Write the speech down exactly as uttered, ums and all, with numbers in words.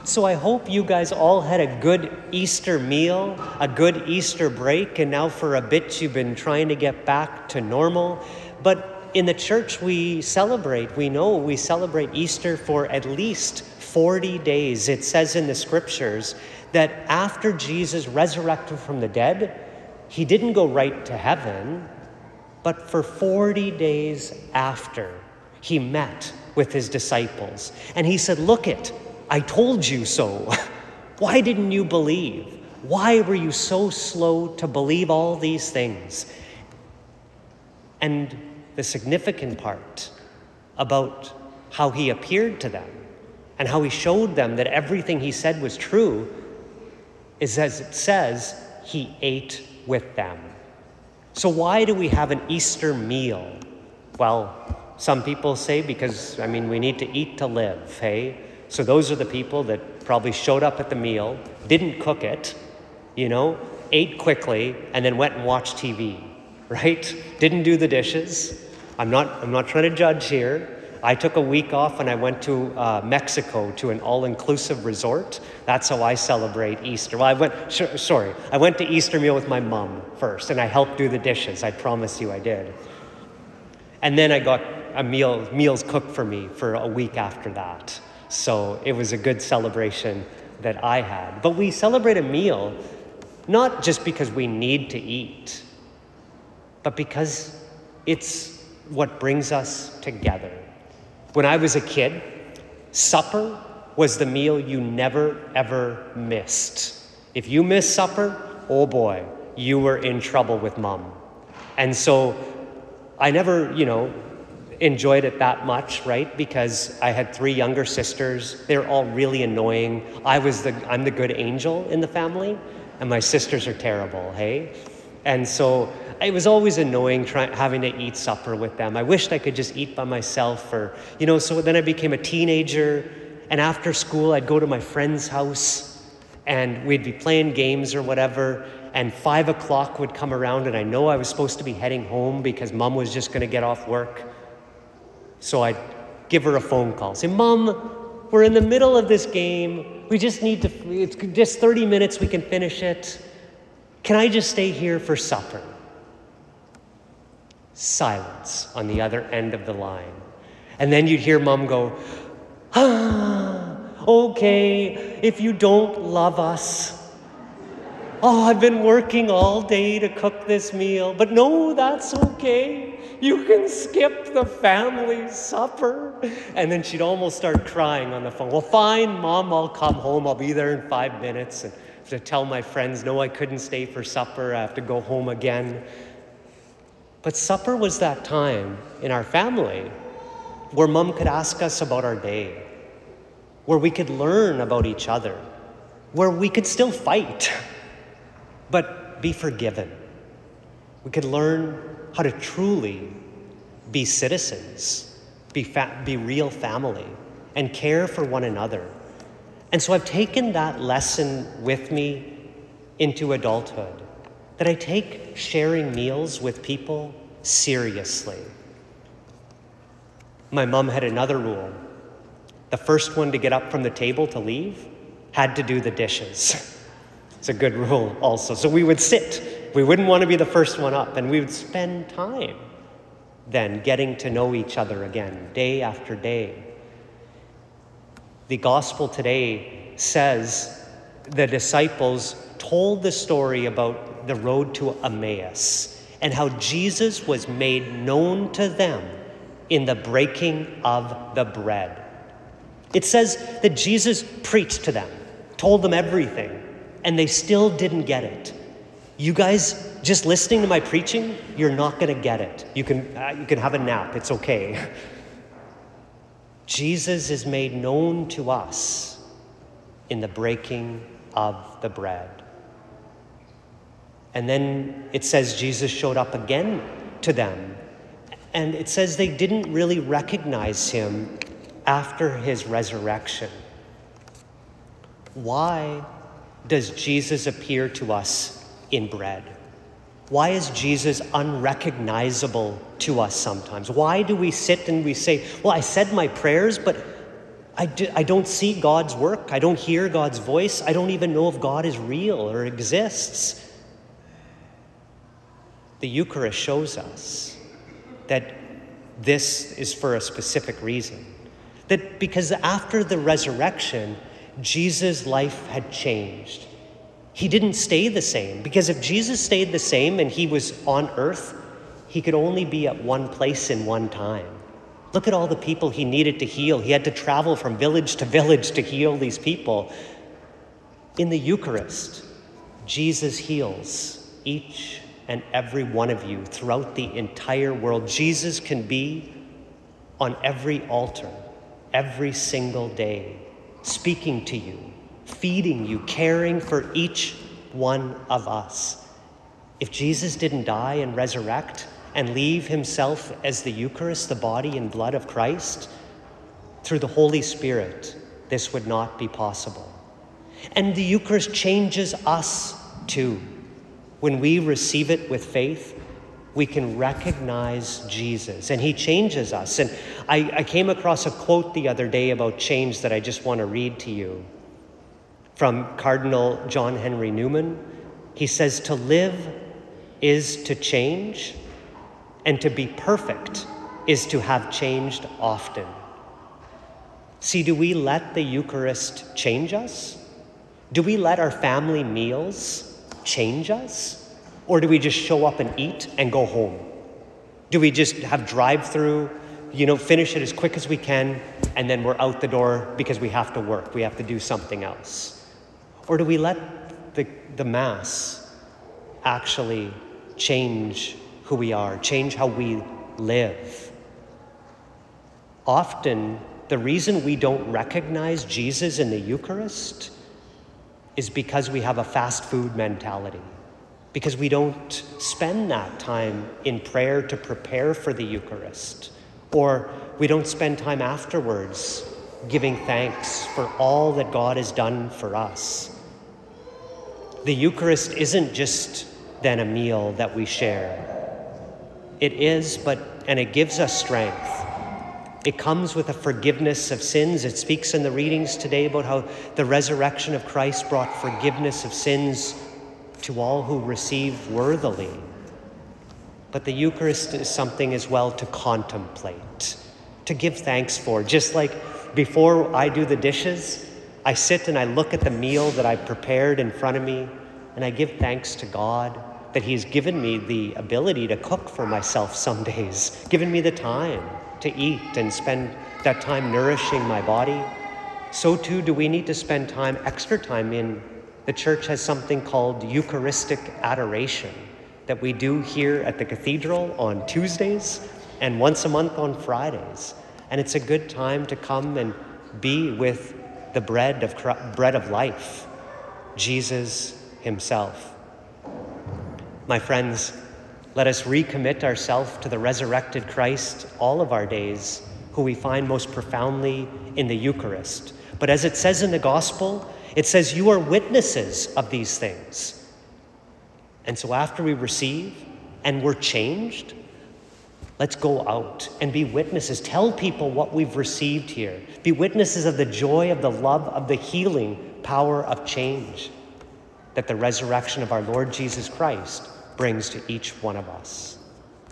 So I hope you guys all had a good Easter meal, a good Easter break, and now for a bit you've been trying to get back to normal. But in the church we celebrate, we know we celebrate Easter for at least forty days. It says in the scriptures that after Jesus resurrected from the dead, he didn't go right to heaven, but for forty days after, he met with his disciples. And he said, look it, I told you so. Why didn't you believe? Why were you so slow to believe all these things? And the significant part about how he appeared to them and how he showed them that everything he said was true is, as it says, he ate with them. So why do we have an Easter meal? Well, some people say because, I mean, we need to eat to live, hey? So those are the people that probably showed up at the meal, didn't cook it, you know, ate quickly, and then went and watched T V, right? Didn't do the dishes. I'm not, I'm not trying to judge here. I took a week off and I went to uh, Mexico to an all-inclusive resort. That's how I celebrate Easter. Well, I went, sh- sorry, I went to Easter meal with my mom first, and I helped do the dishes. I promise you I did. And then I got a meal, meals cooked for me for a week after that. So it was a good celebration that I had. But we celebrate a meal not just because we need to eat, but because it's what brings us together. When I was a kid, supper was the meal you never, ever missed. If you missed supper, oh boy, you were in trouble with mom. And so I never, you know, enjoyed it that much, right? Because I had three younger sisters. They're all really annoying. I was the, I'm the good angel in the family, and my sisters are terrible, hey? And so it was always annoying trying, having to eat supper with them. I wished I could just eat by myself, or, you know, so then I became a teenager, and after school I'd go to my friend's house and we'd be playing games or whatever, and five o'clock would come around and I know I was supposed to be heading home because mom was just gonna get off work. So I'd give her a phone call, say, Mom, we're in the middle of this game. We just need to, it's just thirty minutes, we can finish it. Can I just stay here for supper? Silence on the other end of the line. And then you'd hear Mom go, ah, okay, if you don't love us. Oh, I've been working all day to cook this meal, but no, that's okay. You can skip the family supper. And then she'd almost start crying on the phone. Well, fine, Mom, I'll come home. I'll be there in five minutes. And to tell my friends, no, I couldn't stay for supper. I have to go home again. But supper was that time in our family where Mom could ask us about our day, where we could learn about each other, where we could still fight, but be forgiven. We could learn how to truly be citizens, be, fa- be real family, and care for one another. And so I've taken that lesson with me into adulthood, that I take sharing meals with people seriously. My mom had another rule. The first one to get up from the table to leave had to do the dishes. It's a good rule also. So we would sit. We wouldn't want to be the first one up, and we would spend time then getting to know each other again, day after day. The gospel today says the disciples told the story about the road to Emmaus and how Jesus was made known to them in the breaking of the bread. It says that Jesus preached to them, told them everything, and they still didn't get it. You guys, just listening to my preaching, you're not going to get it. You can, uh, you can have a nap. It's okay. Jesus is made known to us in the breaking of the bread. And then it says Jesus showed up again to them. And it says they didn't really recognize him after his resurrection. Why does Jesus appear to us in bread? Why is Jesus unrecognizable to us sometimes? Why do we sit and we say, well, I said my prayers, but I, do, I don't see God's work. I don't hear God's voice. I don't even know if God is real or exists. The Eucharist shows us that this is for a specific reason. That because after the resurrection, Jesus' life had changed. He didn't stay the same, because if Jesus stayed the same and he was on earth, he could only be at one place in one time. Look at all the people he needed to heal. He had to travel from village to village to heal these people. In the Eucharist, Jesus heals each and every one of you throughout the entire world. Jesus can be on every altar, every single day, speaking to you, feeding you, caring for each one of us. If Jesus didn't die and resurrect and leave himself as the Eucharist, the body and blood of Christ, through the Holy Spirit, this would not be possible. And the Eucharist changes us too. When we receive it with faith, we can recognize Jesus, and he changes us. And I, I came across a quote the other day about change that I just want to read to you from Cardinal John Henry Newman. He says, "To live is to change, and to be perfect is to have changed often." See, do we let the Eucharist change us? Do we let our family meals change us? Or do we just show up and eat and go home? Do we just have drive-through, you know, finish it as quick as we can, and then we're out the door because we have to work, we have to do something else? Or do we let the, the Mass actually change who we are, change how we live? Often, the reason we don't recognize Jesus in the Eucharist is because we have a fast food mentality, because we don't spend that time in prayer to prepare for the Eucharist, or we don't spend time afterwards giving thanks for all that God has done for us. The Eucharist isn't just then a meal that we share. It is, but, and it gives us strength. It comes with a forgiveness of sins. It speaks in the readings today about how the resurrection of Christ brought forgiveness of sins to all who receive worthily. But the Eucharist is something as well to contemplate, to give thanks for. Just like before I do the dishes, I sit and I look at the meal that I prepared in front of me, and I give thanks to God that he's given me the ability to cook for myself some days, given me the time to eat and spend that time nourishing my body. So too do we need to spend time, extra time in, the church has something called Eucharistic adoration that we do here at the cathedral on Tuesdays and once a month on Fridays. And it's a good time to come and be with the bread of, bread of life, Jesus himself. My friends, let us recommit ourselves to the resurrected Christ all of our days, who we find most profoundly in the Eucharist. But as it says in the Gospel, it says, "You are witnesses of these things." And so after we receive and we're changed, let's go out and be witnesses. Tell people what we've received here. Be witnesses of the joy, of the love, of the healing power of change that the resurrection of our Lord Jesus Christ brings to each one of us.